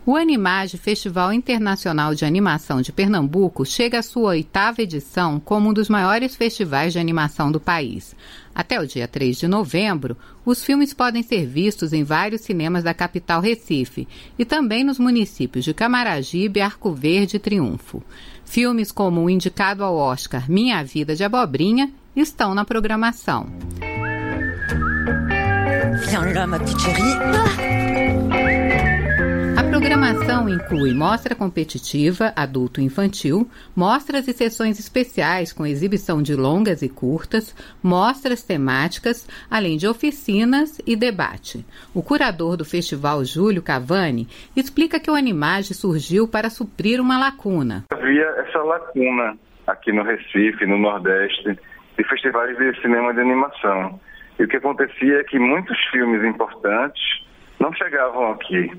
O Animage, Festival Internacional de Animação de Pernambuco, chega à sua 8ª edição como um dos maiores festivais de animação do país. Até o dia 3 de novembro, os filmes podem ser vistos em vários cinemas da capital Recife e também nos municípios de Camaragibe, Arco Verde e Triunfo. Filmes como o indicado ao Oscar Minha Vida de Abobrinha estão na programação. Viens là, ma petite chérie. A programação inclui mostra competitiva, adulto e infantil, mostras e sessões especiais com exibição de longas e curtas, mostras temáticas, além de oficinas e debate. O curador do festival, Júlio Cavani, explica que o Animage surgiu para suprir uma lacuna. Havia essa lacuna aqui no Recife, no Nordeste, de festivais de cinema de animação. E o que acontecia é que muitos filmes importantes não chegavam aqui.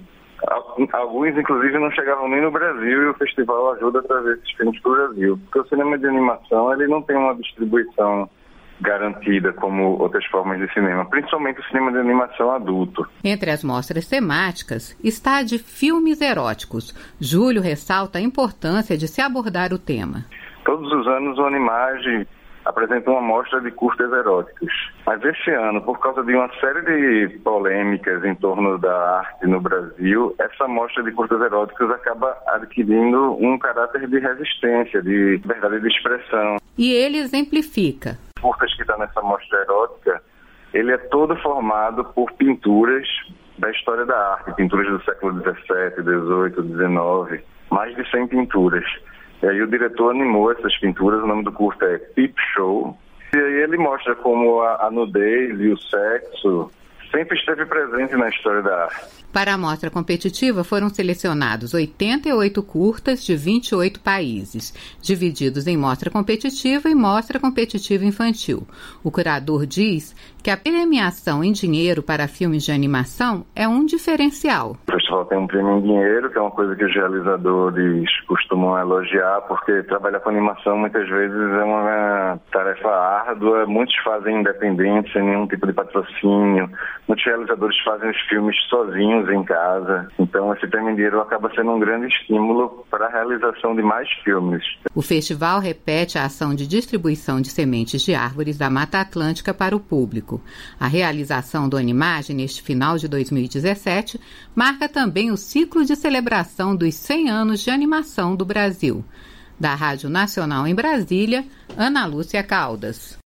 Alguns, inclusive, não chegavam nem no Brasil, e o festival ajuda a trazer esses filmes para o Brasil. Porque o cinema de animação ele não tem uma distribuição garantida como outras formas de cinema, principalmente o cinema de animação adulto. Entre as mostras temáticas está a de filmes eróticos. Júlio ressalta a importância de se abordar o tema. Todos os anos o Animage apresenta uma mostra de curtas eróticos. Mas esse ano, por causa de uma série de polêmicas em torno da arte no Brasil, essa mostra de curtas eróticos acaba adquirindo um caráter de resistência, de liberdade de expressão. E ele exemplifica. Curtas que está nessa mostra erótica, ele é todo formado por pinturas da história da arte, pinturas do século XVII, XVIII, XIX, mais de 100 pinturas. E aí o diretor animou essas pinturas, o nome do curta é Peep Show. E aí ele mostra como a nudez e o sexo sempre esteve presente na história da arte. Para a mostra competitiva foram selecionados 88 curtas de 28 países, divididos em mostra competitiva e mostra competitiva infantil. O curador diz que a premiação em dinheiro para filmes de animação é um diferencial. O festival tem um prêmio em dinheiro, que é uma coisa que os realizadores costumam elogiar, porque trabalhar com animação muitas vezes é uma tarefa árdua, muitos fazem independente, sem nenhum tipo de patrocínio, muitos realizadores fazem os filmes sozinhos em casa, então esse prêmio em dinheiro acaba sendo um grande estímulo para a realização de mais filmes. O festival repete a ação de distribuição de sementes de árvores da Mata Atlântica para o público. A realização do Animage neste final de 2017 marca também o ciclo de celebração dos 100 anos de animação do Brasil. Da Rádio Nacional em Brasília, Ana Lúcia Caldas.